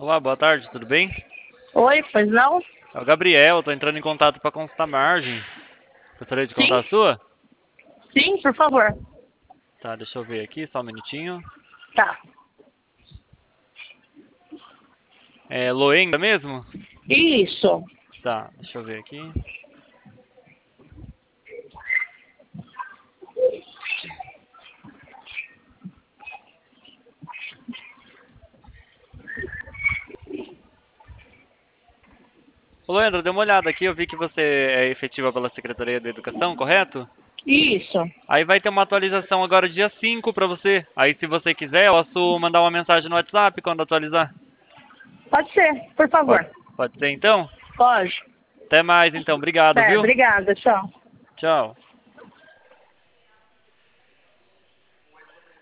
Olá, boa tarde, tudo bem? Oi, pois não? É o Gabriel, tô entrando em contato para consultar margem. Gostaria de contar Sim? a sua? Sim, por favor. Tá, deixa eu ver aqui, só um minutinho. Tá. É Loenga mesmo? Isso. Tá, deixa eu ver aqui. Ô, Leandro, dê uma olhada aqui, eu vi que você é efetiva pela Secretaria da Educação, correto? Isso. Aí vai ter uma atualização agora dia 5 para você. Aí se você quiser, eu posso mandar uma mensagem no WhatsApp quando atualizar. Pode ser, por favor. Pode ser então? Pode. Até mais então, obrigado, É, viu? obrigada, tchau. Tchau.